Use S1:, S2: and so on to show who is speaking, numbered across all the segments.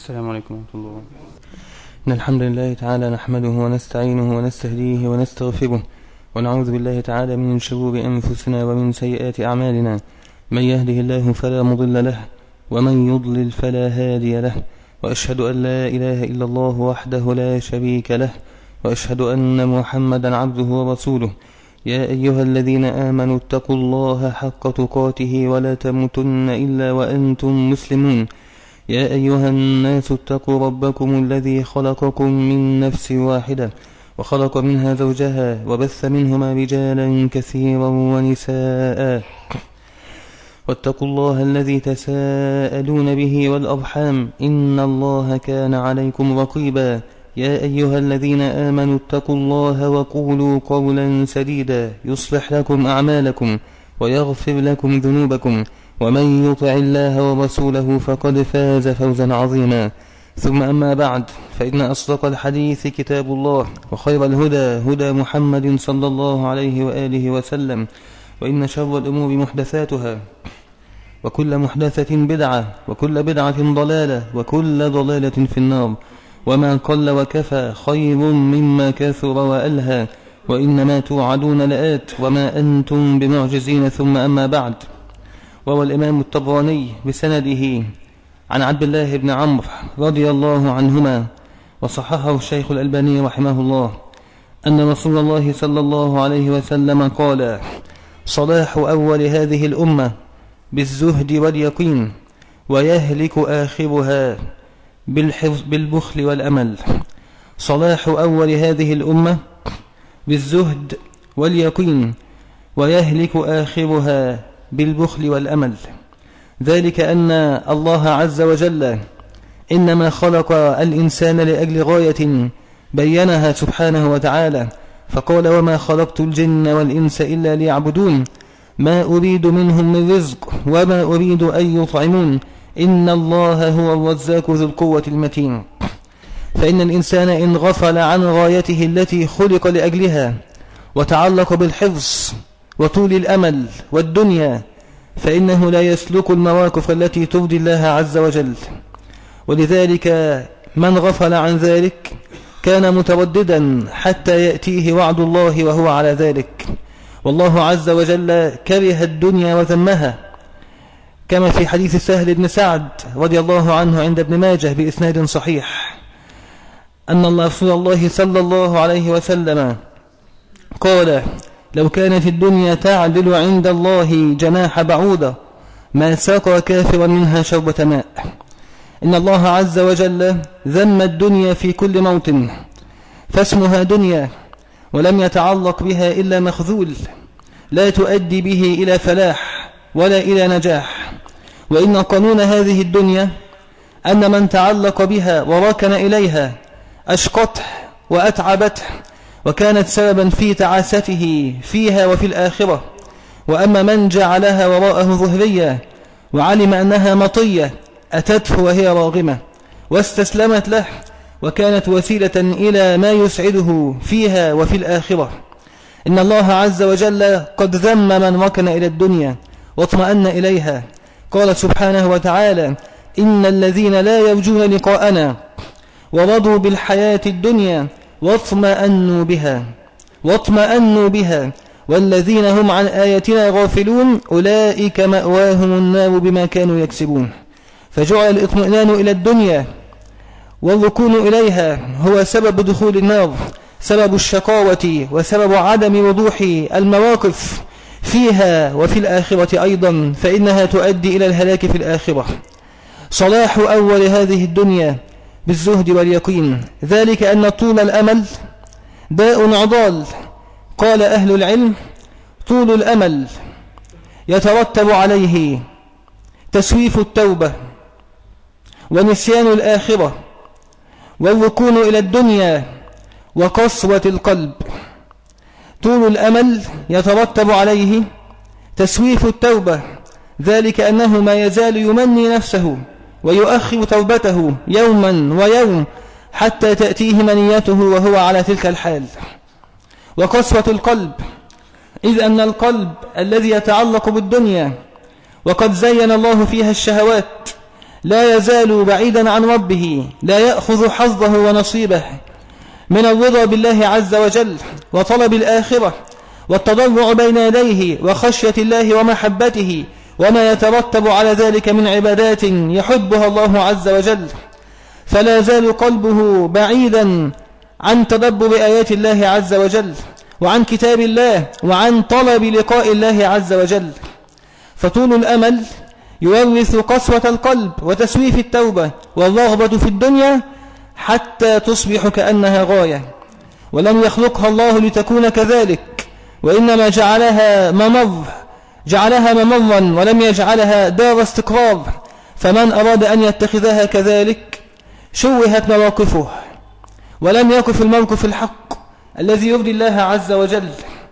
S1: السلام عليكم ورحمة الله. إن الحمد لله تعالى نحمده ونستعينه ونستهديه ونستغفره ونعوذ بالله تعالى من شرور أنفسنا ومن سيئات أعمالنا. من يهده الله فلا مضل له ومن يضلل فلا هادي له، وأشهد أن لا إله إلا الله وحده لا شريك له، وأشهد أن محمدا عبده ورسوله. يا أيها الذين آمنوا اتقوا الله حق تقاته ولا تموتن إلا وأنتم مسلمون. يا أيها الناس اتقوا ربكم الذي خلقكم من نفس واحدة وخلق منها زوجها وبث منهما رجالا كثيرا ونساء، واتقوا الله الذي تساءلون به والأرحام إن الله كان عليكم رقيبا. يا أيها الذين آمنوا اتقوا الله وقولوا قولا سديدا يصلح لكم أعمالكم ويغفر لكم ذنوبكم، ومن يطع الله ورسوله فقد فاز فوزا عظيما. ثم أما بعد، فإن أصدق الحديث كتاب الله، وخير الهدى هدى محمد صلى الله عليه وآله وسلم، وإن شر الأمور محدثاتها، وكل محدثة بدعة، وكل بدعة ضلالة، وكل ضلالة في النار. وما قل وكفى خير مما كثر وألهى، وإنما توعدون لآت وما أنتم بمعجزين. ثم أما بعد، وهو الإمام الطبراني بسنده عن عبد الله بن عمرو رضي الله عنهما، وصححه الشيخ الألباني رحمه الله، أن رسول الله صلى الله عليه وسلم قال: صلاح أول هذه الأمة بالزهد واليقين، ويهلك آخرها بالبخل والأمل. صلاح أول هذه الأمة بالزهد واليقين، ويهلك آخرها بالبخل والأمل. ذلك أن الله عز وجل إنما خلق الإنسان لأجل غاية بينها سبحانه وتعالى، فقال: وما خلقت الجن والإنس إلا ليعبدون ما أريد منهم من رزق وما أريد أن يطعمون إن الله هو الرزاق ذو القوة المتين. فإن الإنسان إن غفل عن غايته التي خلق لأجلها وتعلق بالحفظ وطول الأمل والدنيا، فإنه لا يسلك المواقف التي ترضي الله عز وجل. ولذلك من غفل عن ذلك كان مترددا حتى يأتيه وعد الله وهو على ذلك. والله عز وجل كره الدنيا وذمها، كما في حديث سهل بن سعد رضي الله عنه عند ابن ماجه بإسناد صحيح، أن رسول الله صلى الله عليه وسلم قال: لو كانت الدنيا تعدل عند الله جناح بعوضة ما سقى كافرا منها شربة ماء. إن الله عز وجل ذم الدنيا في كل موطن، فاسمها دنيا، ولم يتعلق بها إلا مخذول لا تؤدي به إلى فلاح ولا إلى نجاح. وإن قانون هذه الدنيا أن من تعلق بها وركن إليها أشقته وأتعبته، وكانت سببا في تعاسته فيها وفي الآخرة. وأما من جعلها وراءه ظهرية وعلم أنها مطية أتته وهي راغمة واستسلمت له، وكانت وسيلة إلى ما يسعده فيها وفي الآخرة. إن الله عز وجل قد ذم من ركن إلى الدنيا واطمأن إليها. قال سبحانه وتعالى: إن الذين لا يرجون لقاءنا ورضوا بالحياة الدنيا واطمأنوا بها والذين هم عن آياتنا غافلون أولئك مأواهم النار بما كانوا يكسبون. فجعل الاطمئنان إلى الدنيا والركون إليها هو سبب دخول النار، سبب الشقاوة، وسبب عدم وضوح المواقف فيها وفي الآخرة أيضا، فإنها تؤدي إلى الهلاك في الآخرة. صلاح أول هذه الدنيا بالزهد واليقين، ذلك أن طول الأمل داء عضال. قال أهل العلم: طول الأمل يترتب عليه تسويف التوبة ونسيان الآخرة والركون إلى الدنيا وقسوة القلب. طول الأمل يترتب عليه تسويف التوبة، ذلك أنه ما يزال يمني نفسه ويؤخر توبته يوما ويوم حتى تأتيه منيته وهو على تلك الحال. وقسوة القلب، إذ أن القلب الذي يتعلق بالدنيا وقد زين الله فيها الشهوات لا يزال بعيدا عن ربه، لا يأخذ حظه ونصيبه من الرضا بالله عز وجل وطلب الآخرة والتضرع بين يديه وخشية الله ومحبته وما يترتب على ذلك من عبادات يحبها الله عز وجل، فلا يزال قلبه بعيدا عن تدبر آيات الله عز وجل وعن كتاب الله وعن طلب لقاء الله عز وجل. فطول الأمل يورث قسوة القلب وتسويف التوبة والرغبة في الدنيا حتى تصبح كأنها غاية، ولم يخلقها الله لتكون كذلك، وإنما جعلها ممرا ولم يجعلها دار استقرار، فمن أراد أن يتخذها كذلك شوهت مواقفه ولم يقف الموقف الحق الذي يرضي الله عز وجل.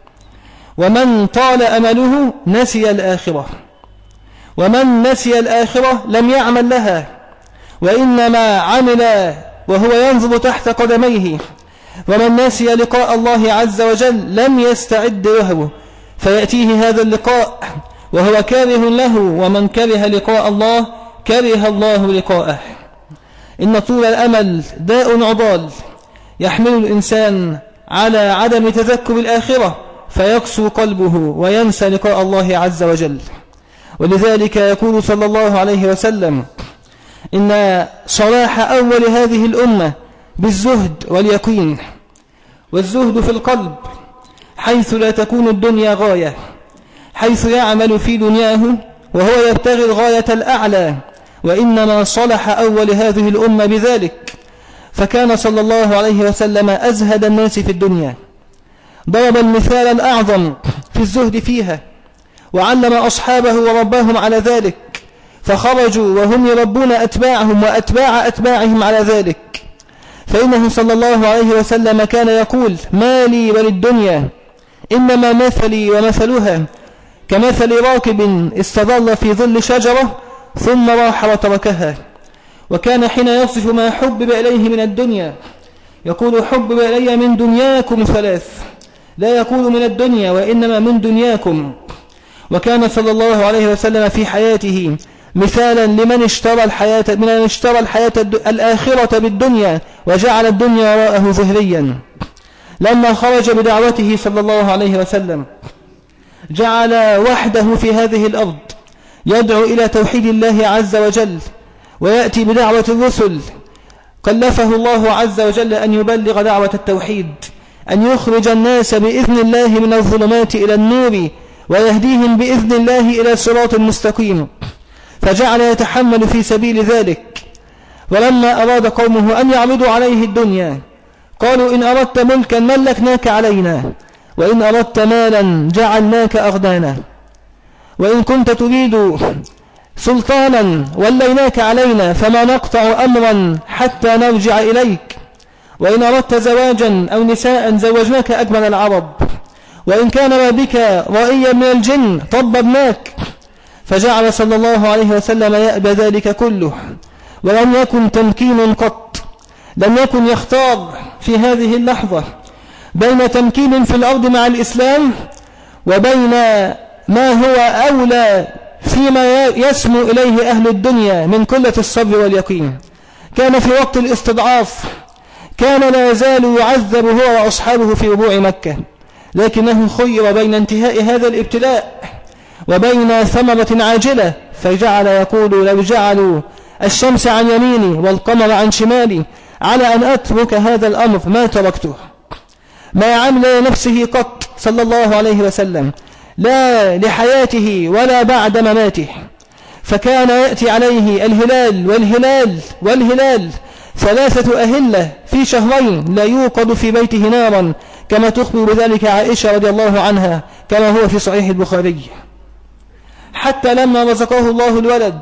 S1: ومن طال أمله نسي الآخرة، ومن نسي الآخرة لم يعمل لها، وإنما عمل وهو ينظر تحت قدميه. ومن نسي لقاء الله عز وجل لم يستعد له، فيأتيه هذا اللقاء وهو كاره له، ومن كره لقاء الله كره الله لقاءه. إن طول الأمل داء عضال يحمل الإنسان على عدم تذكر الآخرة، فيقسو قلبه وينسى لقاء الله عز وجل. ولذلك يقول صلى الله عليه وسلم: إن صلاح أول هذه الأمة بالزهد واليقين، والزهد في القلب حيث لا تكون الدنيا غاية، حيث يعمل في دنياه وهو يبتغي الغاية الأعلى، وإنما صلح أول هذه الأمة بذلك. فكان صلى الله عليه وسلم أزهد الناس في الدنيا، ضرب المثال الأعظم في الزهد فيها، وعلم أصحابه ورباهم على ذلك، فخرجوا وهم يربون أتباعهم وأتباع أتباعهم على ذلك. فإنه صلى الله عليه وسلم كان يقول: ما لي وللدنيا، إنما مثلي ومثلها كمثل راكب استظل في ظل شجرة ثم راح وتركها. وكان حين يصف ما حبب إليه من الدنيا يقول: حبب إلي من دنياكم ثلاث، لا يقول من الدنيا وإنما من دنياكم. وكان صلى الله عليه وسلم في حياته مثالا لمن اشترى الحياة الآخرة بالدنيا وجعل الدنيا وراءه ظهريا. لما خرج بدعوته صلى الله عليه وسلم جعل وحده في هذه الأرض يدعو إلى توحيد الله عز وجل ويأتي بدعوة الرسل. كلفه الله عز وجل أن يبلغ دعوة التوحيد، أن يخرج الناس بإذن الله من الظلمات إلى النور ويهديهم بإذن الله إلى صراط مستقيم، فجعل يتحمل في سبيل ذلك. ولما أراد قومه أن يعرضوا عليه الدنيا قالوا: إن أردت ملكا ملكناك علينا، وإن أردت مالا جعلناك أغنانا، وإن كنت تريد سلطانا وليناك علينا، فما نقطع أمرا حتى نرجع إليك، وإن أردت زواجا أو نساء زوجناك أجمل العرب، وإن كان ما بك رأيا من الجن طببناك. فجعل صلى الله عليه وسلم يأبى ذلك كله، ولم يكن تمكين قط، لم يكن يختار في هذه اللحظة بين تمكين في الأرض مع الإسلام وبين ما هو أولى فيما يسمو إليه أهل الدنيا من قلة الصبر واليقين. كان في وقت الاستضعاف كان لا يزال يعذب هو وأصحابه في ربوع مكة، لكنه خير بين انتهاء هذا الابتلاء وبين ثمرة عاجلة، فجعل يقول: لو جعلوا الشمس عن يميني والقمر عن شمالي على أن أترك هذا الأمر ما تركته. ما عمل لنفسه قط صلى الله عليه وسلم، لا لحياته ولا بعد مماته. فكان يأتي عليه الهلال والهلال والهلال 3 أهلة في شهرين لا يوقد في بيته نارا، كما تخبر بذلك عائشة رضي الله عنها كما هو في صحيح البخاري. حتى لما رزقه الله الولد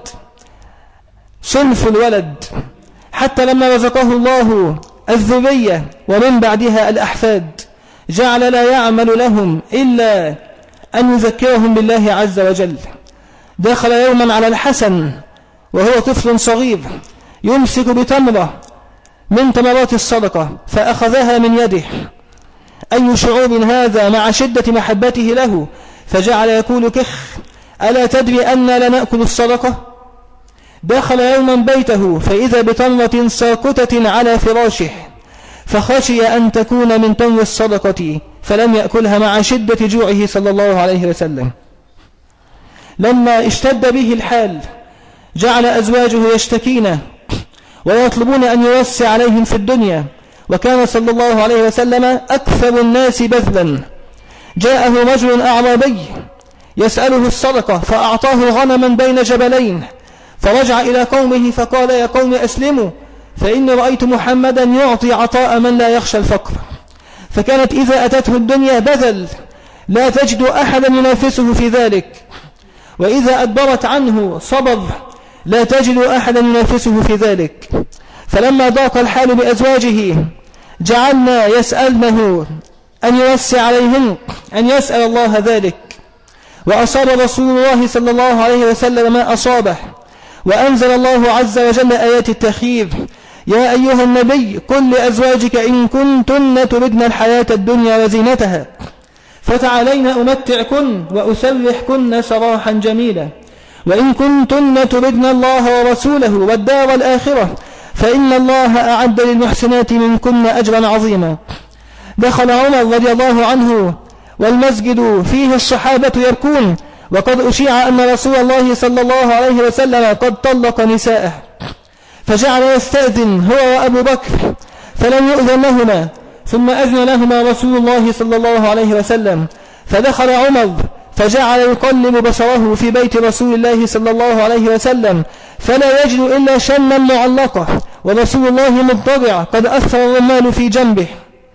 S1: صنف الولد، حتى لما رزقه الله الذرية ومن بعدها الأحفاد، جعل لا يعمل لهم إلا أن يذكرهم بالله عز وجل. دخل يوما على الحسن وهو طفل صغير يمسك بتمرة من تمرات الصدقة فأخذها من يده. أي شعور هذا مع شدة محبته له، فجعل يقول: كخ، ألا تدري أننا لنأكل الصدقة؟
S2: دخل يوما بيته فإذا بتمرة ساقطة على فراشه، فخشي أن تكون من تمر الصدقة فلم يأكلها مع شدة جوعه صلى الله عليه وسلم. لما اشتد به الحال جعل أزواجه يشتكين ويطلبون أن يوسع عليهم في الدنيا، وكان صلى الله عليه وسلم أكثر الناس بذلا. جاءه رجل أعرابي يسأله الصدقة فأعطاه غنما بين جبلين، فرجع إلى قومه فقال: يا قوم أسلموا، فإني رأيت محمدا يعطي عطاء من لا يخشى الفقر. فكانت إذا أتته الدنيا بذل لا تجد أحدا ينافسه في ذلك، وإذا أدبرت عنه صبر لا تجد أحدا ينافسه في ذلك. فلما ضاق الحال بأزواجه جعلنا يسألنه أن يوسع عليهن، أن يسأل الله ذلك. وأصاب رسول الله صلى الله عليه وسلم ما أصابه، وأنزل الله عز وجل آيات التخيير: يا أيها النبي قل لأزواجك إن كنتن تردن الحياة الدنيا وزينتها فتعالين أمتعكن وأسرحكن سراحا جميلا، وإن كنتن تردن الله ورسوله والدار الآخرة فإن الله أعد للمحسنات منكن أجرا عظيما. دخل عمر رضي الله عنه والمسجد فيه الصحابة يبكون، وقد أشيع أن رسول الله صلى الله عليه وسلم قد طلق نساءه، فجعل يستأذن هو وأبو بكر فلم يؤذن لهما، ثم أذن لهما رسول الله صلى الله عليه وسلم، فدخل عمر فجعل يقلب بصره في بيت رسول الله صلى الله عليه وسلم فلا يجد إلا شنا معلقة ورسول الله مضطجع قد أثر الرمال في جنبه،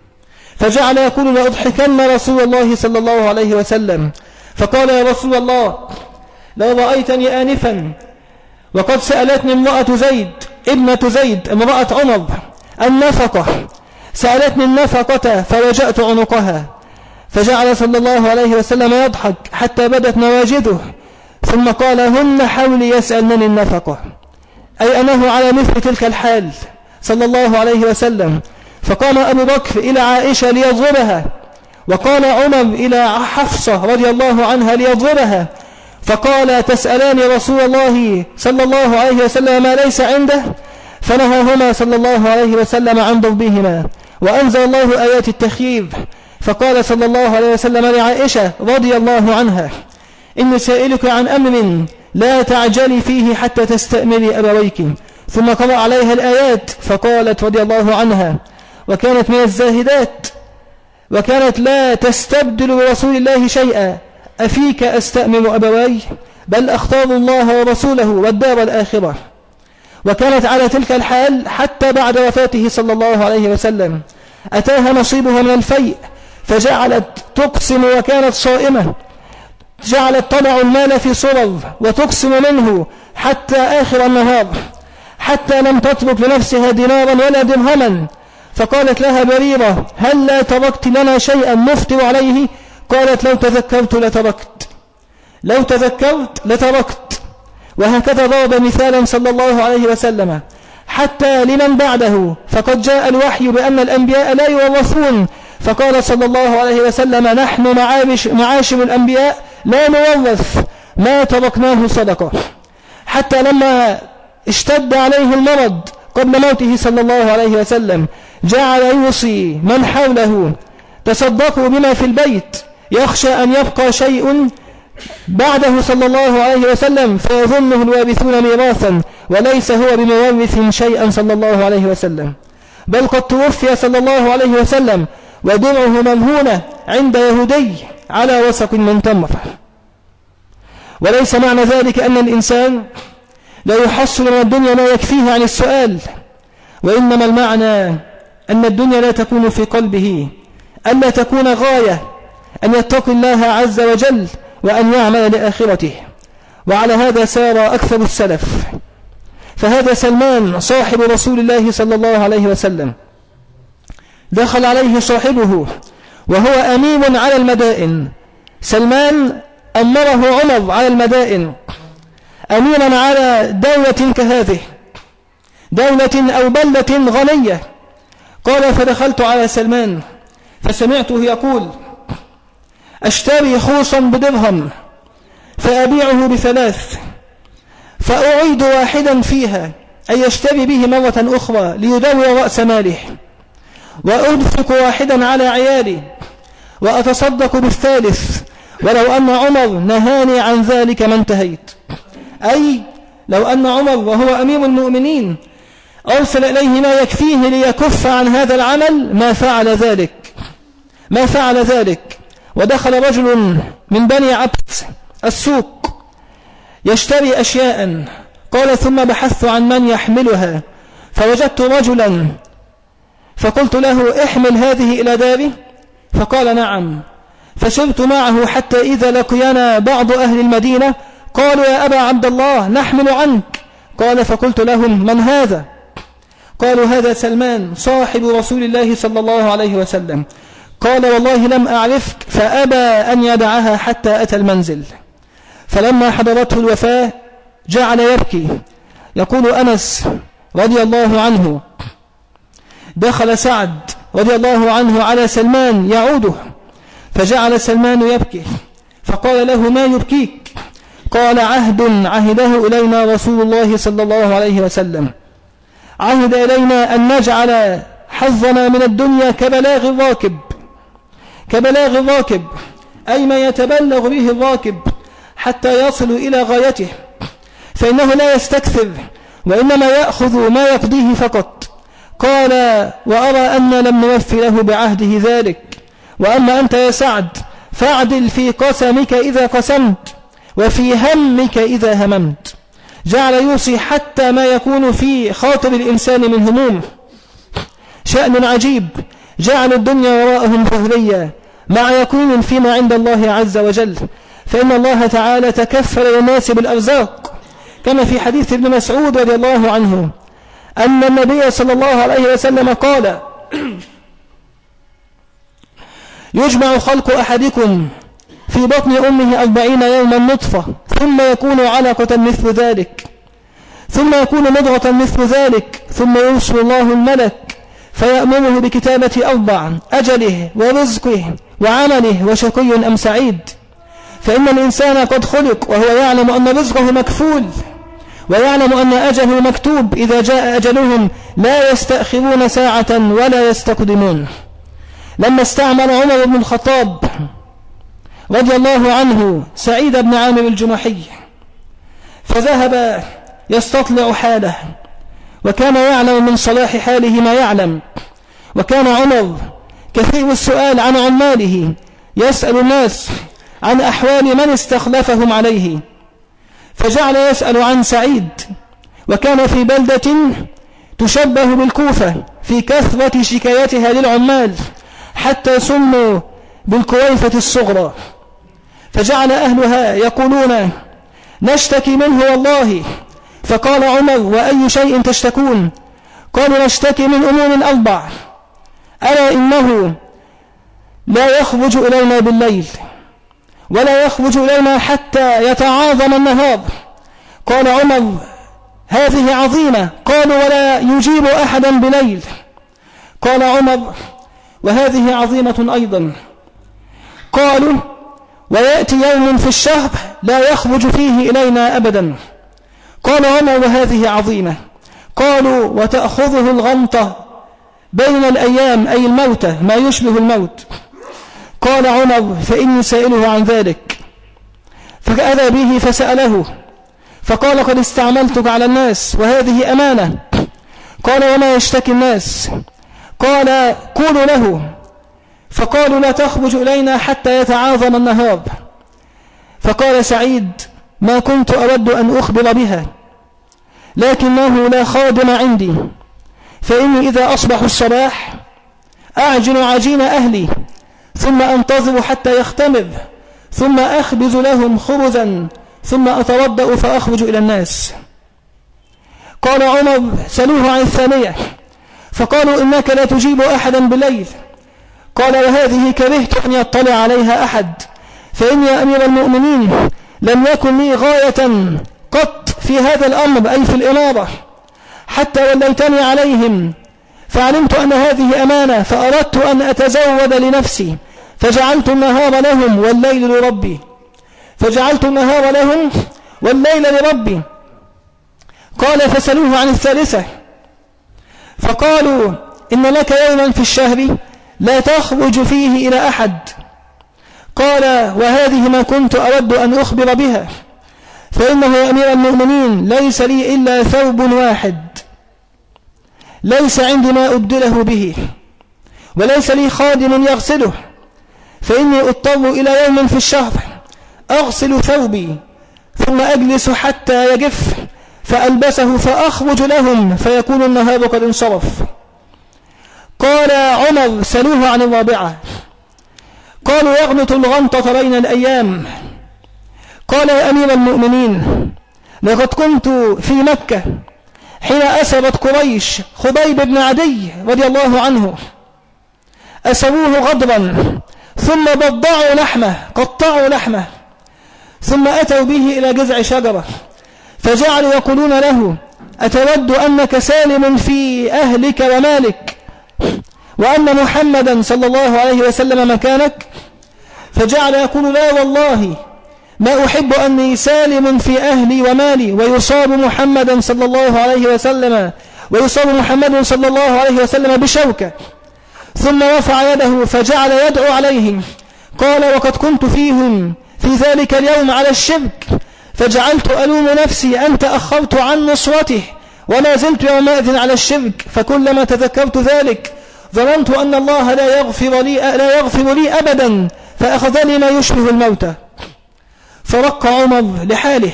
S2: فجعل يقول: لأضحكن رسول الله صلى الله عليه وسلم. فقال: يا رسول الله، لو رأيتني آنفا وقد سألتني امرأة زيد ابنة زيد امرأة عمر النفقة، سألتني النفقة فوجأت عنقها. فجعل صلى الله عليه وسلم يضحك حتى بدت نواجذه، ثم قال: هن حولي يسألنني النفقة، أي أنه على مثل تلك الحال صلى الله عليه وسلم. فقام أبو بكر إلى عائشة ليضربها، وقال عمر إلى حفصة رضي الله عنها ليضربها، فقال: تسألان رسول الله صلى الله عليه وسلم ما ليس عنده؟ فنهاهما صلى الله عليه وسلم عن ضربهما، وأنزل الله آيات التخيير. فقال صلى الله عليه وسلم لعائشة رضي الله عنها: إني سائلك عن أمر لا تعجلي فيه حتى تستأمري أبويك. ثم قرأ عليها الآيات، فقالت رضي الله عنها: وكانت من الزاهدات، وكانت لا تستبدل برسول الله شيئا، أفيك أستأمر أبواي؟ بل أختار الله ورسوله والدار الآخرة. وكانت على تلك الحال حتى بعد وفاته صلى الله عليه وسلم. أتاها نصيبها من الفيء فجعلت تقسم، وكانت صائمة، جعلت تضع المال في صرر وتقسم منه حتى آخر النهار، حتى لم تترك لنفسها دينارا ولا درهما. فقالت لها بريرة: هل لا تركت لنا شيئا نفطر عليه؟ قالت: لو تذكرت لتركت، لو تذكرت لتركت. وهكذا ضرب مثالا صلى الله عليه وسلم حتى لمن بعده، فقد جاء الوحي بأن الأنبياء لا يورثون، فقال صلى الله عليه وسلم: نحن معاشر الأنبياء لا نورث ما تركناه صدقة. حتى لما اشتد عليه المرض قبل موته صلى الله عليه وسلم جعل يوصي من حوله: تصدقوا بما في البيت، يخشى أن يبقى شيء بعده صلى الله عليه وسلم فيظنه الوارثون ميراثا، وليس هو بمورث شيئا صلى الله عليه وسلم، بل قد توفي صلى الله عليه وسلم ودرعه مرهونة عند يهودي على وسق من تمر. وليس معنى ذلك أن الإنسان لا يحصل من الدنيا ما يكفيه عن السؤال، وإنما المعنى أن الدنيا لا تكون في قلبه، ألا تكون غاية، أن يتقي الله عز وجل وأن يعمل لآخرته. وعلى هذا سار أكثر السلف. فهذا سلمان صاحب رسول الله صلى الله عليه وسلم، دخل عليه صاحبه وهو أمير على المدائن. سلمان أمره عمر على المدائن أميرا على دولة كهذه، دولة أو بلدة غنية. قال: فدخلت على سلمان فسمعته يقول: أشتري خوصا بدرهم فأبيعه ب3، فأعيد واحدا فيها أي يشتري به مرة أخرى ليدور رأس ماله، وأنفق واحدا على عيالي، وأتصدق بالثالث، ولو أن عمر نهاني عن ذلك ما انتهيت. أي لو أن عمر وهو أمير المؤمنين أرسل إليه ما يكفيه ليكف عن هذا العمل ما فعل ذلك. ودخل رجل من بني عبد السوق يشتري أشياء، قال ثم بحثت عن من يحملها فوجدت رجلا فقلت له احمل هذه إلى داري، فقال نعم. فسرت معه حتى إذا لقينا بعض أهل المدينة قالوا يا أبا عبد الله نحمل عنك. قال فقلت لهم من هذا؟ قالوا هذا سلمان صاحب رسول الله صلى الله عليه وسلم. قال والله لم أعرفك، فأبى أن يدعها حتى أتى المنزل. فلما حضرته الوفاة جعل يبكي. يقول أنس رضي الله عنه دخل سعد رضي الله عنه على سلمان يعوده، فجعل سلمان يبكي، فقال له ما يبكيك؟ قال عهد عهده إلينا رسول الله صلى الله عليه وسلم، عهد إلينا أن نجعل حظنا من الدنيا كبلاغ الراكب، أي ما يتبلغ به الراكب حتى يصل إلى غايته، فإنه لا يستكثر وإنما يأخذ ما يقضيه فقط. قال وأرى أن لم نوفي له بعهده ذلك. وأما أنت يا سعد فاعدل في قسمك إذا قسمت وفي همك إذا هممت. جعل يوصي حتى ما يكون في خاطر الإنسان من هموم. شأن عجيب، جعل الدنيا وراءهم ظهريا مع يكون فيما عند الله عز وجل، فإن الله تعالى تكفل للناس بالأرزاق، كما في حديث ابن مسعود رضي الله عنه أن النبي صلى الله عليه وسلم قال يجمع خلق أحدكم في بطن أمه 40 يوما نطفة، ثم يكون علقة مثل ذلك، ثم يكون مضغة مثل ذلك، ثم يرسل الله الملك فيأمره بكتابة 4 أجله ورزقه وعمله وشقي أم سعيد. فإن الإنسان قد خلق وهو يعلم أن رزقه مكفول، ويعلم أن أجله مكتوب، إذا جاء أجلهم لا يستأخرون ساعة ولا يستقدمون. لما استعمل عمر بن الخطاب رضي الله عنه سعيد بن عامر الجمحي فذهب يستطلع حاله، وكان يعلم من صلاح حاله ما يعلم، وكان عمر كثير السؤال عن عماله، يسأل الناس عن أحوال من استخلفهم عليه، فجعل يسأل عن سعيد، وكان في بلدة تشبه بالكوفة في كثرة شكايتها للعمال حتى سموا بالكويفة الصغرى، فجعل أهلها يقولون نشتكي منه والله. فقال عمر وأي شيء تشتكون؟ قالوا نشتكي من أمور 4، ألا إنه لا يخرج إلينا بالليل ولا يخرج إلينا حتى يتعاظم النهار. قال عمر هذه عظيمة. قالوا ولا يجيب أحدا بليل. قال عمر وهذه عظيمة أيضا. قالوا ويأتي يوم في الشهر لا يخرج فيه إلينا أبدا. قال عمر وهذه عظيمة. قالوا وتأخذه الغمطة بين الأيام أي الموتى ما يشبه الموت. قال عمر فإني سائله عن ذلك، فأذى به فسأله، فقال قد استعملتك على الناس وهذه أمانة. قال وما يشتكي الناس؟ قال قولوا له. فقالوا لا تخرج إلينا حتى يتعاظم النهار. فقال سعيد ما كنت أود أن أخبر بها، لكنه لا خادم عندي، فإني إذا أصبح الصباح أعجن عجين أهلي ثم أنتظر حتى يختمر، ثم أخبز لهم خبزا، ثم أتوضأ فأخرج إلى الناس. قال عمر سألوه عن الثانية، فقالوا إنك لا تجيب أحدا بالليل. قال وهذه كرهت أن يطلع عليها أحد، فإني يا أمير المؤمنين لم يكن لي غاية قط في هذا الأمر أي في الإمارة حتى وليتني عليهم، فعلمت أن هذه أمانة، فأردت أن أتزود لنفسي، فجعلت النهار لهم والليل لربي. قال فسألوه عن الثالثة فقالوا إن لك يوما في الشهر لا تخرج فيه إلى أحد. قال وهذه ما كنت أود أن أخبر بها، فإنه يا أمير المؤمنين ليس لي إلا ثوب واحد، ليس عندي ما أبدله به، وليس لي خادم يغسله، فإني أضطر إلى يوم في الشهر أغسل ثوبي ثم أجلس حتى يجف فألبسه فأخرج لهم فيكون النهار قد انصرف. قال عمر سألوه عن الرابعة قالوا يغمط الغمطة بين الأيام. قال يا أمير المؤمنين لقد كنت في مكة حين أسرت قريش خبيب بن عدي رضي الله عنه، أسروه غضبا ثم بضعوا لحمه قطعوا لحمه ثم أتوا به إلى جذع شجرة فجعلوا يقولون له أتود أنك سالم في أهلك ومالك وأن محمدا صلى الله عليه وسلم مكانك؟ فجعل يقول لا والله ما أحب أني سالم في أهلي ومالي ويصاب محمدا صلى الله عليه وسلم بشوكة. ثم رفع يده فجعل يدعو عليهم. قال وقد كنت فيهم في ذلك اليوم على الشرك فجعلت ألوم نفسي أن تأخرت عن نصرته وما زلت يومئذ على الشرك، فكلما تذكرت ذلك ظننت أن الله لا يغفر لي أبدا فأخذني ما يشبه الموت. فرق عمر لحاله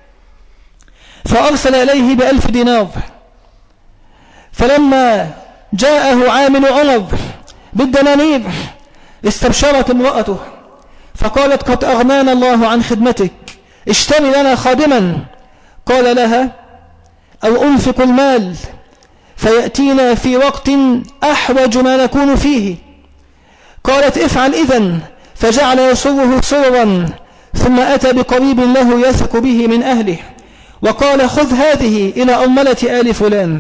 S2: فأرسل إليه ب1000 دينار. فلما جاءه عامل عمر بالدنانير استبشرت امرأته فقالت قد أغنانا الله عن خدمتك، اشتري لنا خادما. قال لها أو أنفق المال فيأتينا في وقت أحوج ما نكون فيه. قالت افعل إذن. فجعل يصره سرا ثم أتى بقريب له يثق به من أهله وقال خذ هذه إلى أملة آل فلان،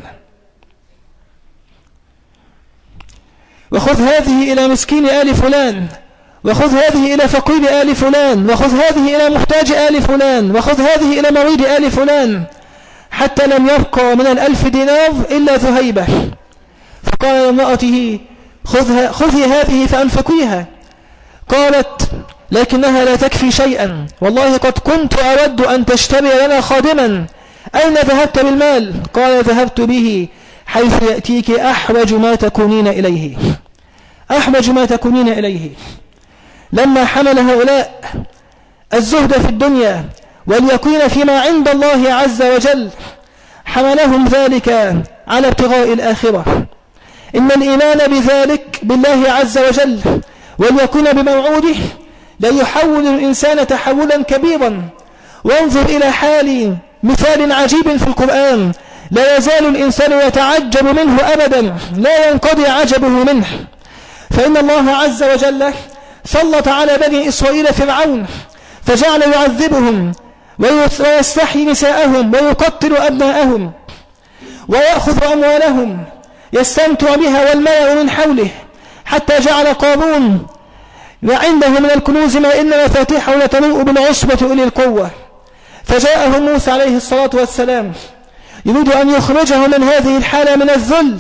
S2: وخذ هذه إلى مسكين آل فلان، وخذ هذه إلى فقير آل فلان، وخذ هذه إلى محتاج آل فلان، وخذ هذه إلى مريض آل فلان، حتى لم يبقى من 1000 دينار إلا ذهيبة. فقال لامرأته خذي هذه فأنفقيها. قالت لكنها لا تكفي شيئا، والله قد كنت أود أن تشتري لنا خادما، أين ذهبت بالمال؟ قال ذهبت به حيث يأتيك أحوج ما تكونين إليه. أحوج ما تكونين إليه. لما حمل هؤلاء الزهد في الدنيا واليقين فيما عند الله عز وجل حملهم ذلك على ابتغاء الآخرة. إن الإيمان بذلك بالله عز وجل واليقين بموعوده لا يحول الإنسان تحولا كبيرا. وانظر إلى حال مثال عجيب في القرآن لا يزال الإنسان يتعجب منه أبدا، لا ينقضي عجبه منه. فإن الله عز وجل سلط على بني إسرائيل فرعون فجعل يعذبهم ويستحيي نساءهم ويقتل أبناءهم ويأخذ أموالهم يستمتع بها والملأ من حوله، حتى جعل قارون وعنده من الكنوز ما إن مفاتيحه لتنوء بالعصبة أولي القوة. فجاءه موسى عليه الصلاة والسلام يريد أن يخرجه من هذه الحالة من الذل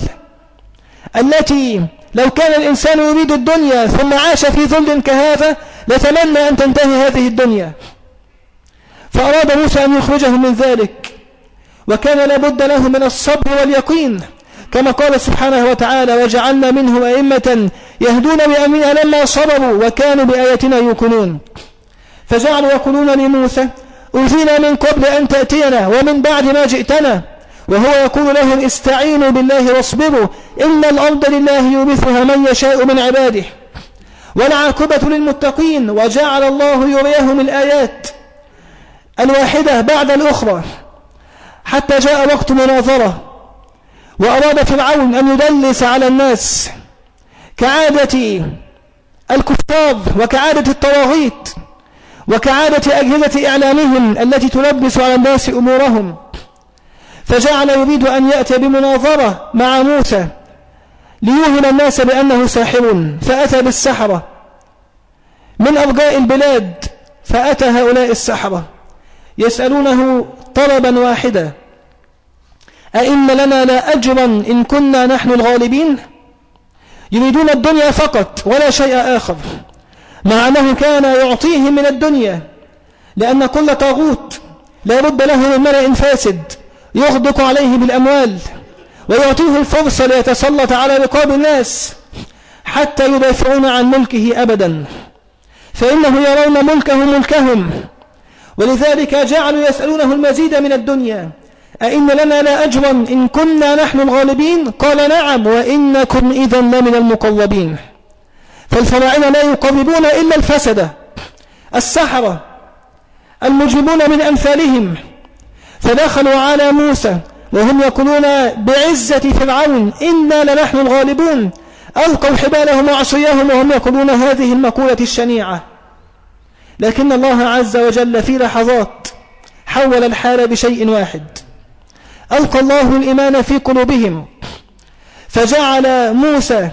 S2: التي لو كان الإنسان يريد الدنيا ثم عاش في ذل كهذا لتمنى أن تنتهي هذه الدنيا. فأراد موسى أن يخرجه من ذلك، وكان لابد له من الصبر واليقين، كما قال سبحانه وتعالى وجعلنا منهم أئمة يهدون بأمرنا لما صبروا وكانوا بآياتنا يوقنون. فجعلوا يقولون لموسى أوذينا من قبل أن تأتينا ومن بعد ما جئتنا، وهو يقول لهم استعينوا بالله واصبروا إن الأرض لله يورثها من يشاء من عباده والعاقبة للمتقين. وجعل الله يريهم الآيات الواحدة بعد الأخرى حتى جاء وقت مناظرة، وأراد فرعون أن يدلس على الناس كعادة الكفار وكعادة الطواغيت وكعادة أجهزة إعلامهم التي تلبس على الناس أمورهم. فجعل يريد أن يأتي بمناظرة مع موسى ليوهم الناس بأنه ساحر، فأتى بالسحرة من أرجاء البلاد. فأتى هؤلاء السحرة يسألونه طلبا واحدا أئن لنا لا أجرا إن كنا نحن الغالبين. يريدون الدنيا فقط ولا شيء آخر، مع أنه كان يعطيهم من الدنيا، لأن كل طاغوت لا بد له من ملأ فاسد يغدق عليه بالأموال ويعطيه الفرصة ليتسلط على رقاب الناس حتى يدافعون عن ملكه أبدا، فإنه يرون ملكه ملكهم، ولذلك جعلوا يسألونه المزيد من الدنيا. أئن لنا لا أجرا إن كنا نحن الغالبين؟ قال نعم وإنكم إذا لمن المقربين. فالفراعنة لا يقربون إلا الفسدة، السحرة المجرمون من أمثالهم، فدخلوا على موسى وهم يقولون بعزة فرعون إنا لنحن الغالبون، ألقوا حبالهم وعصيهم وهم يقولون هذه المقولة الشنيعة. لكن الله عز وجل في لحظات حول الحال بشيء واحد، ألقى الله الإيمان في قلوبهم، فجعل موسى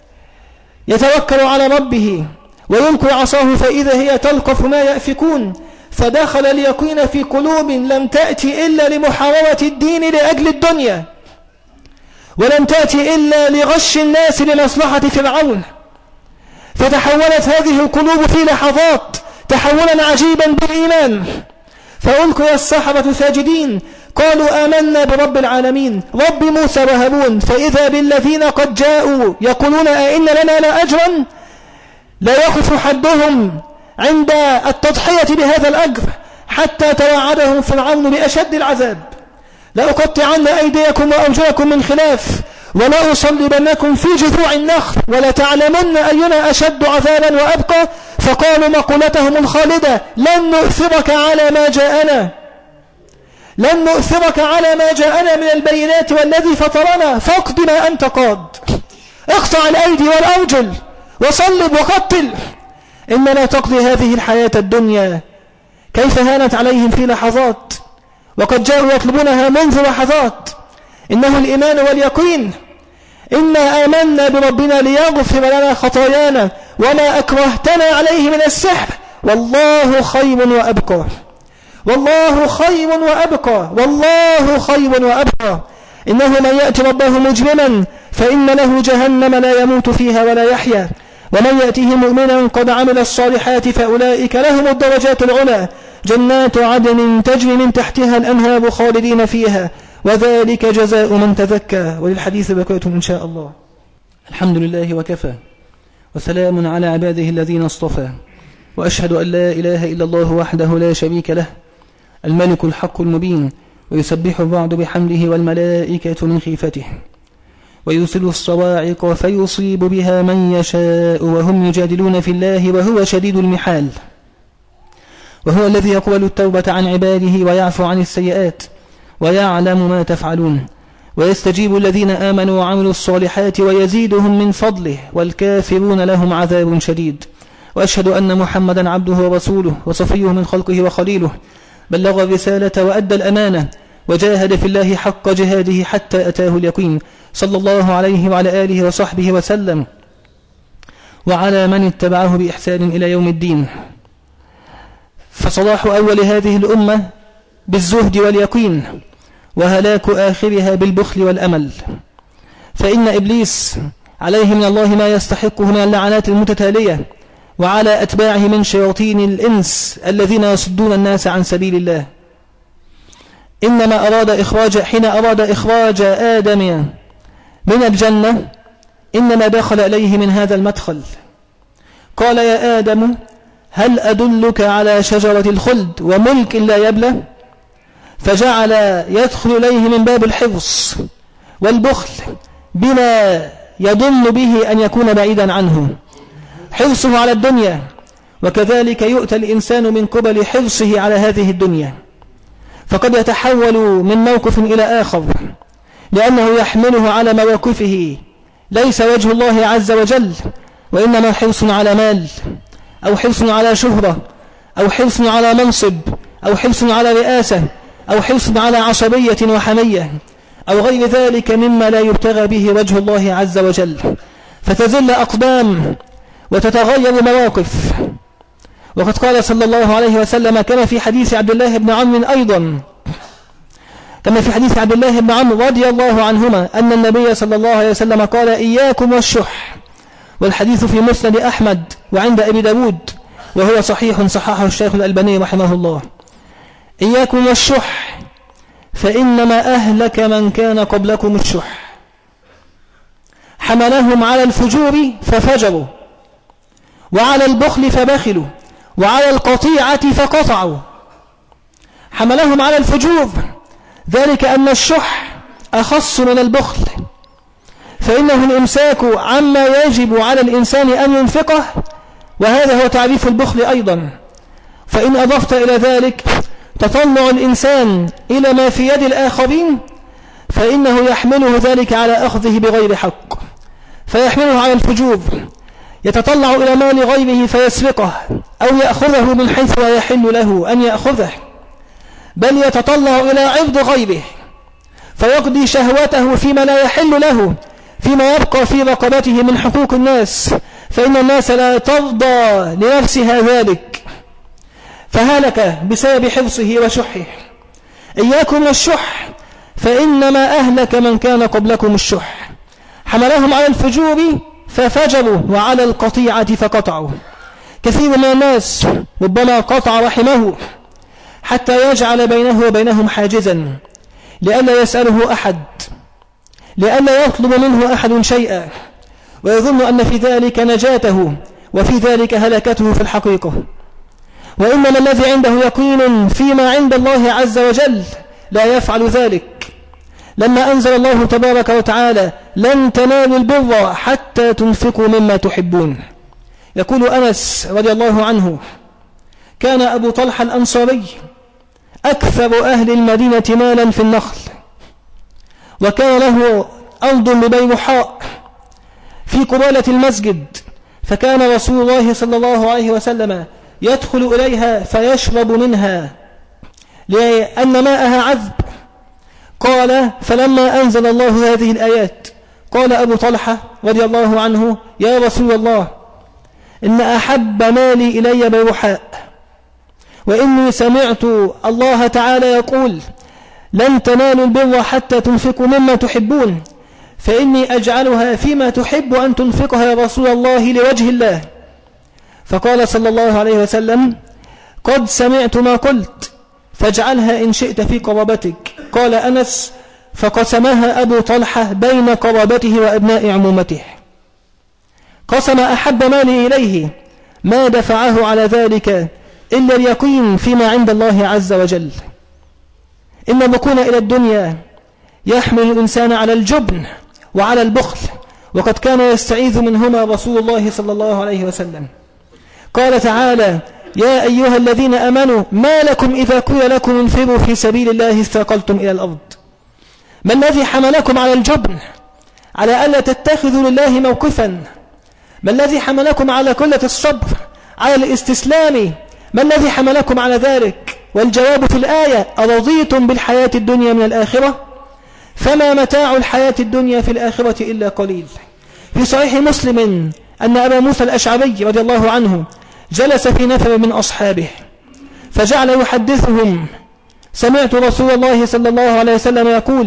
S2: يتوكل على ربه ويلقي عصاه فإذا هي تلقف ما يأفكون، فدخل اليقين في قلوب لم تأتي إلا لمحاربة الدين لأجل الدنيا، ولم تأتي إلا لغش الناس لمصلحة فرعون. فتحولت هذه القلوب في لحظات تحولا عجيبا بالإيمان، فألقي السحرة ساجدين قالوا آمنا برب العالمين رب موسى وهارون، فإذا بالذين قد جاءوا يقولون أئن لنا لا أجرا لا يخف حدهم عند التضحية بهذا الأجر، حتى توعدهم فرعون بأشد العذاب: لأقطعن أيديكم وأرجلكم من خلاف ولأصلبنكم في جذوع النخل ولتعلمن أينا أشد عذابا وأبقى. فقالوا مقولتهم الخالدة: لن نؤثرك على ما جاءنا، لن نؤثرك على ما جاءنا من البينات والذي فطرنا فاقض ما أنت قاض، اقطع الأيدي والأرجل وصلب وقتل، إننا تقضي هذه الحياة الدنيا. كيف هانت عليهم في لحظات، وقد جاءوا يطلبونها منذ لحظات. إنه الإيمان واليقين. إنا آمنا بربنا ليغفر لنا خطايانا وما أكرهتنا عليه من السحر والله خير وأبقى، والله خير وأبقى، والله خير وأبقى. إنه من يأتي ربه مجرما فإن له جهنم لا يموت فيها ولا يحيا، ومن يأتيه مؤمنا قد عمل الصالحات فأولئك لهم الدرجات العلى جنات عدن تجري من تحتها الأنهار خالدين فيها وذلك جزاء من تزكى. وللحديث بقية إن شاء الله.
S1: الحمد لله وكفى، وسلام على عباده الذين اصطفى، وأشهد أن لا إله إلا الله وحده لا شريك له الملك الحق المبين، ويسبح الرعد بحمده والملائكة من خيفته، ويرسل الصواعق فيصيب بها من يشاء وهم يجادلون في الله وهو شديد المحال، وهو الذي يقبل التوبة عن عباده ويعفو عن السيئات ويعلم ما تفعلون، ويستجيب الذين آمنوا وعملوا الصالحات ويزيدهم من فضله، والكافرون لهم عذاب شديد. وأشهد أن محمدا عبده ورسوله وصفيه من خلقه وخليله، بلغ الرسالة وأدى الأمانة وجاهد في الله حق جهاده حتى أتاه اليقين، صلى الله عليه وعلى آله وصحبه وسلم وعلى من اتبعه بإحسان إلى يوم الدين. فصلاح أول هذه الأمة بالزهد واليقين، وهلاك آخرها بالبخل والأمل. فإن إبليس عليه من الله ما يستحقه من اللعنات المتتالية، وعلى أتباعه من شياطين الإنس الذين يصدون الناس عن سبيل الله. إنما حين أراد إخراج آدم من الجنة إنما دخل إليه من هذا المدخل، قال: يا آدم هل أدلك على شجرة الخلد وملك لا يبلى؟ فجعل يدخل إليه من باب الحرص والبخل بما يظن به أن يكون بعيدا عنه، حرصه على الدنيا. وكذلك يؤتى الإنسان من قبل حرصه على هذه الدنيا، فقد يتحول من موقف إلى آخر، لأنه يحمله على مواقفه ليس وجه الله عز وجل، وإنما حرص على مال، أو حرص على شهرة، أو حرص على منصب، أو حرص على رئاسة، أو حرص على عصبية وحمية، أو غير ذلك مما لا يبتغى به وجه الله عز وجل، فتزل أقدام وتتغير مواقف. وقد قال صلى الله عليه وسلم كما في حديث عبد الله بن عمرو أيضا:
S2: كما في حديث عبد الله بن عمرو رضي الله عنهما أن النبي صلى الله عليه وسلم قال إياكم والشح، والحديث في مسند أحمد وعند أبي داود وهو صحيح صححه الشيخ الألباني رحمه الله. إياكم والشح فإنما أهلك من كان قبلكم الشح، حملهم على الفجور ففجروا، وعلى البخل فبخلوا، وعلى القطيعة فقطعوا. حملهم على الفجور ذلك أن الشح أخص من البخل، فإنه الإمساك عما يجب على الإنسان أن ينفقه، وهذا هو تعريف البخل أيضا. فإن أضفت إلى ذلك تطلع الإنسان إلى ما في يد الآخرين فإنه يحمله ذلك على أخذه بغير حق، فيحمله على الفجور، يتطلع إلى مال غيره فيسرقه أو يأخذه من حيث لا يحل له أن يأخذه، بل يتطلع إلى عرض غيره فيقضي شهوته فيما لا يحل له، فيما يبقى في رقبته من حقوق الناس، فإن الناس لا ترضى لنفسها ذلك، فهلك بسبب حرصه وشحه. إياكم والشح فإنما أهلك من كان قبلكم الشح، حملهم على الفجور ففجروا، وعلى القطيعة فقطعوا. كثير من الناس ربما قطع رحمه حتى يجعل بينه وبينهم حاجزا لئلا يسأله أحد، لئلا يطلب منه أحد شيئا، ويظن أن في ذلك نجاته وفي ذلك هلكته في الحقيقة. وإنما الذي عنده يقين فيما عند الله عز وجل لا يفعل ذلك. لما أنزل الله تبارك وتعالى لن تنالوا البر حتى تنفقوا مما تحبون، يقول أنس رضي الله عنه كان أبو طلحة الأنصاري أكثر أهل المدينة مالا في النخل، وكان له أرض ببيرحاء في قبالة المسجد، فكان رسول الله صلى الله عليه وسلم يدخل إليها فيشرب منها لأن ماءها عذب. قال فلما أنزل الله هذه الآيات قال أبو طلحة رضي الله عنه يا رسول الله إن أحب مالي إلي بيرحاء، وإني سمعت الله تعالى يقول لن تنالوا البر حتى تنفقوا مما تحبون، فإني أجعلها فيما تحب أن تنفقها يا رسول الله لوجه الله. فقال صلى الله عليه وسلم قد سمعت ما قلت فاجعلها إن شئت في قرابتك. قال أنس فقسمها أبو طلحة بين قرابته وأبناء عمومته، قسم أحب مالي إليه، ما دفعه على ذلك إلا اليقين فيما عند الله عز وجل. إن الركون إلى الدنيا يحمل الإنسان على الجبن وعلى البخل، وقد كان يستعيذ منهما رسول الله صلى الله عليه وسلم. قال تعالى يا أيها الذين أمنوا ما لكم إذا قيل لكم انفروا في سبيل الله استثقلتم إلى الأرض. ما الذي حملكم على الجبن، على ألا تتخذوا لله موقفا؟ ما الذي حملكم على قلة الصبر، على الاستسلام؟ ما الذي حملكم على ذلك؟ والجواب في الآية أرضيتم بالحياة الدنيا من الآخرة فما متاع الحياة الدنيا في الآخرة إلا قليل. في صحيح مسلم أن أبا موسى الأشعري رضي الله عنه جلس في نفر من أصحابه فجعل يحدثهم سمعت رسول الله صلى الله عليه وسلم يقول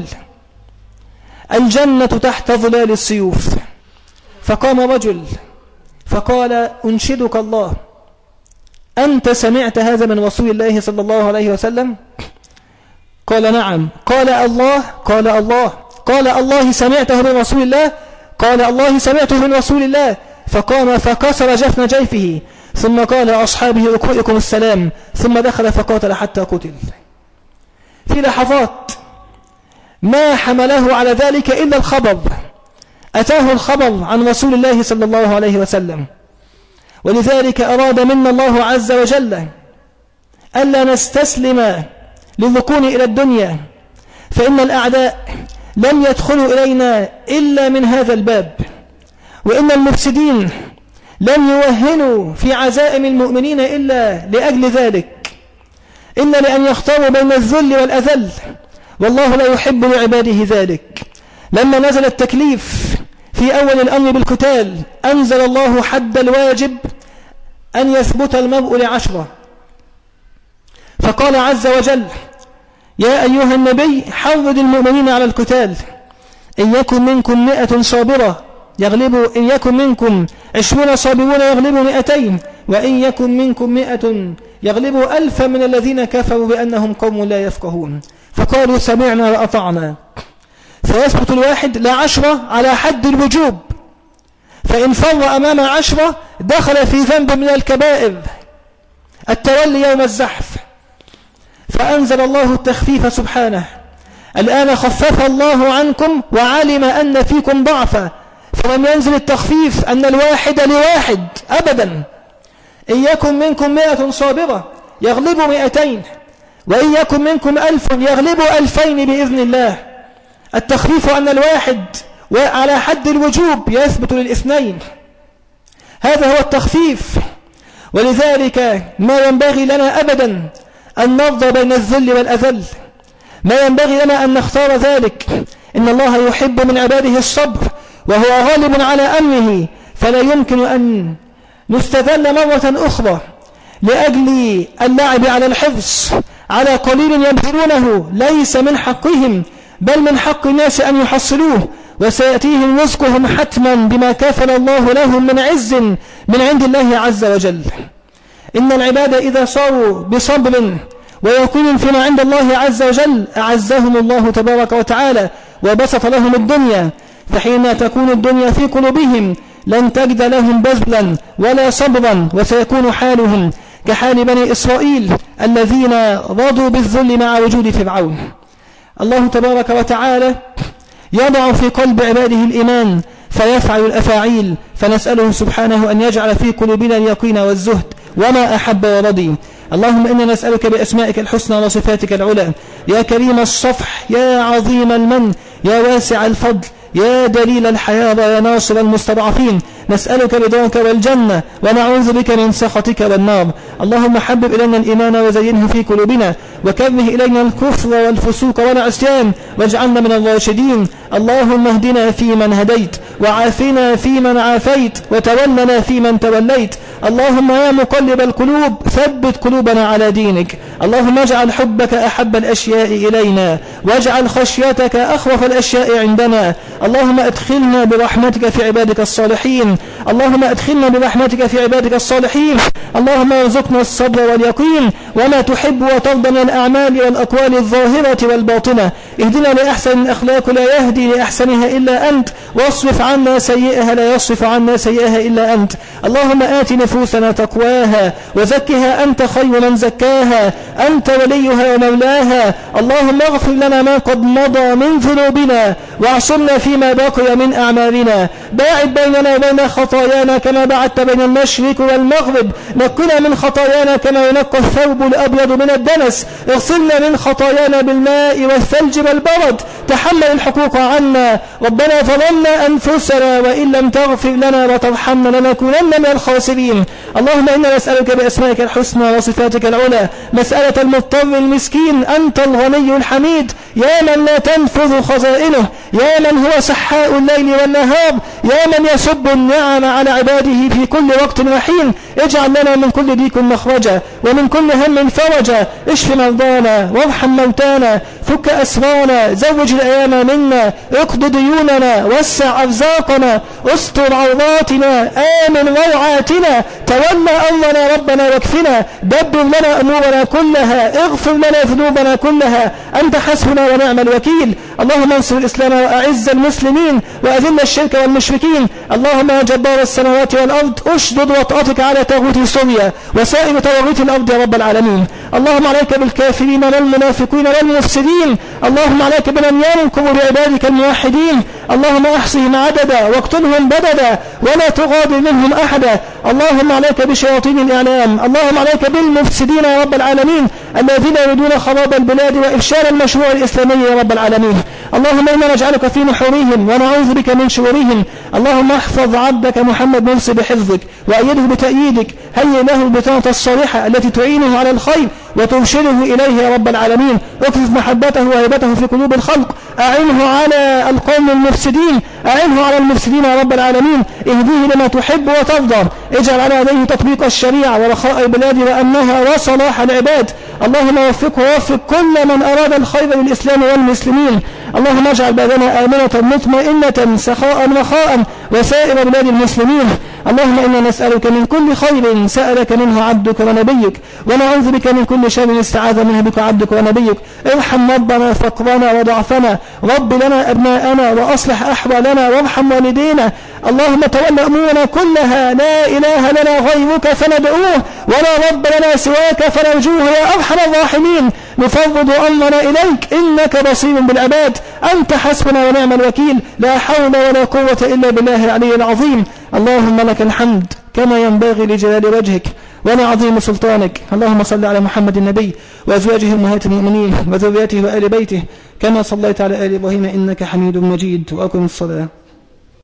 S2: الجنة تحت ظلال السيوف. فقام رجل فقال أنشدك الله أنت سمعت هذا من رسول الله صلى الله عليه وسلم؟ قال نعم. قال الله؟ قال الله. قال الله سمعته من رسول الله؟ قال الله سمعته من رسول الله. فقام فكسر جفن جيفه ثم قال أصحابه أكوئكم السلام، ثم دخل فقاتل حتى قتل. في لحظات ما حمله على ذلك إلا الخبر، أتاه الخبر عن رسول الله صلى الله عليه وسلم. ولذلك أراد منا الله عز وجل ألا نستسلم للركون إلى الدنيا، فإن الأعداء لم يدخلوا إلينا إلا من هذا الباب، وإن المفسدين لم يوهنوا في عزائم المؤمنين إلا لأجل ذلك، إلا لأن يختاروا بين الذل والأذل، والله لا يحب لعباده ذلك. لما نزل التكليف في أول الأمر بالقتال أنزل الله حد الواجب أن يثبت المرء ل10، فقال عز وجل يا أيها النبي حرض المؤمنين على القتال، إن يكن منكم 100 صابرة يغلبوا، إن يكن منكم 20 صابرون يغلبوا 200، وإن يكن منكم 100 يغلبوا 1000 من الذين كفروا بأنهم قوم لا يفقهون. فقالوا سمعنا وأطعنا. فيثبت الواحد لا 10 على حد الوجوب، فإن فر أمام 10 دخل في ذنب من الكبائر التولي يوم الزحف. فأنزل الله التخفيف سبحانه: الآن خفف الله عنكم وعلم أن فيكم ضعفا. فلم ينزل التخفيف أن الواحد لواحد أبدا. إن يكن منكم 100 صابرة يغلبوا 200، وإن يكن منكم 1000 يغلبوا 2000 بإذن الله. التخفيف أن الواحد وعلى حد الوجوب يثبت للاثنين، هذا هو التخفيف. ولذلك ما ينبغي لنا أبدا أن نرضى بين الذل والأذل، ما ينبغي لنا أن نختار ذلك. إن الله يحب من عباده الصبر وهو غالب على أمره، فلا يمكن أن نستذل مرة أخرى لأجل اللعب على الحفظ على قليل يبذلونه، ليس من حقهم بل من حق الناس أن يحصلوه، وسيأتيهم رزقهم حتما بما كفل الله لهم من عز من عند الله عز وجل. إن العباد إذا صاروا بصبر ويقين فيما عند الله عز وجل أعزهم الله تبارك وتعالى وبسط لهم الدنيا. فحين تكون الدنيا في قلوبهم لن تجد لهم بذلا ولا صبرا، وسيكون حالهم كحال بني إسرائيل الذين رضوا بالذل مع وجود فرعون. الله تبارك وتعالى يضع في قلب عباده الإيمان فيفعل الأفاعيل، فنسأله سبحانه أن يجعل في قلوبنا اليقين والزهد وما أحب ورضي. اللهم إنا نسألك بأسمائك الحسنى وصفاتك العلى، يا كريم الصفح، يا عظيم المن، يا واسع الفضل، يا دليل الحياة، يا ناصر المستضعفين، نسألك رضاك والجنة ونعوذ بك من سخطك والنار. اللهم حبب إلينا الإيمان وزينه في قلوبنا، وكره إلينا الكفر والفسوق والعصيان، واجعلنا من الراشدين. اللهم اهدنا فيمن هديت، وعافنا فيمن عافيت، وتولنا فيمن توليت. اللهم يا مقلب القلوب ثبت قلوبنا على دينك. اللهم اجعل حبك أحب الأشياء إلينا، واجعل خشيتك أخوف الأشياء عندنا. اللهم ادخلنا برحمتك في عبادك الصالحين، اللهم ادخلنا برحمتك في عبادك الصالحين. اللهم ارزقنا الصبر واليقين وما تحب وترضى من الأعمال والأقوال الظاهرة والباطنة. اهدنا لأحسن الأخلاق لا يهدي لأحسنها إلا أنت، واصرف عنا سيئها لا يصرف عنا سيئها إلا أنت. اللهم آت نفوسنا تقواها وزكها أنت خير من زكاها، أنت وليها ومولاها. اللهم اغفر لنا ما قد مضى من ذنوبنا، واعصمنا فيما بقي من أعمالنا. باعد بيننا وبين خطايانا كما بعدت بين المشرق والمغرب. نقنا من خطايانا كما ينقى الثوب الأبيض من الدنس. اغسلنا من خطايانا بالماء والثلج والبرد. تحمل الحقوق عنا. ربنا ظلمنا أنفسنا وإن لم تغفر لنا وترحمنا لنكونن من الخاسرين. اللهم إنا نسألك بأسمائك الحسنى وصفاتك العلى مسألة المضطر المسكين. أنت الغني الحميد، يا من لا تنفذ خزائنه، يا من هو سحاء الليل والنهار، يا من يسب النعم على عباده في كل وقت وحين. اجعل لنا من كل ضيق مخرجا ومن كل هم فرجا. اشف مرضانا وارحم موتانا، فك أسرانا، زوج الأيام منا، اقض ديوننا، وسع أرزاقنا، استر عوراتنا، آمن روعاتنا، تولى أمرنا ربنا واكفنا، دبر لنا أمورنا كلها، اغفر لنا ذنوبنا كلها، أنت حسبنا ونعم الوكيل. اللهم انصر الإسلام وأعز المسلمين وأذل الشرك والمشركين. اللهم يا جبار السماوات والأرض اشدد وطأتك على تاغوت سوريا وسائر تواغيت الأرض يا رب العالمين. اللهم عليك بالكافرين والمنافقين والمفسدين. اللهم عليك بمن ينكر بعبادك الموحدين. اللهم احصهم عددا واقتلهم بددا ولا تغادر منهم أحدا. اللهم عليك بشياطين الإعلام. اللهم عليك بالمفسدين يا رب العالمين الذين يريدون خراب البلاد وإفشال المشروع الإسلامي يا رب العالمين. اللهم إنا نجعلك في نحورهم ونعوذ بك من شرورهم. اللهم احفظ عبدك محمد مرسي بحفظك وأيده بتأييدك. هيئ له البطانة الصالحة التي تعينه على الخير وترشده إليه يا رب العالمين. اكتب محبته وهيبته في قلوب الخلق. أعنه على القوم المفسدين، أعنه على المفسدين يا رب العالمين. اهديه لما تحب وترضى. اجعل على يديه تطبيق الشريعة ورخاء البلاد وأمنها وصلاح العباد. اللهم وفقه ووفق كل من أراد الخير للإسلام والمسلمين. اللهم اجعل بلدنا آمنة مطمئنة سخاء رخاء وسائر بلاد المسلمين. اللهم إنا نسألك من كل خير سألك منه عبدك ونبيك، ونعوذ بك من كل شر استعاذ منه بك عبدك ونبيك. ارحم ربنا فقرنا وضعفنا، رب لنا أبناءنا وأصلح أحوالنا وارحم والدينا. اللهم تولى أمورنا كلها، لا إله لنا غيرك فندعوه، ولا رب لنا سواك فنرجوه يا أرحم الراحمين. نفوض أمرنا إليك إنك بصير بالعباد، أنت حسبنا ونعم الوكيل، لا حول ولا قوة إلا بالله العلي العظيم. اللهم لك الحمد كما ينبغي لجلال وجهك ولعظيم سلطانك. اللهم صل على محمد النبي وأزواجه أمهات المؤمنين وذريته وآل بيته كما صليت على آل إبراهيم إنك حميد مجيد. وأقم الصلاة.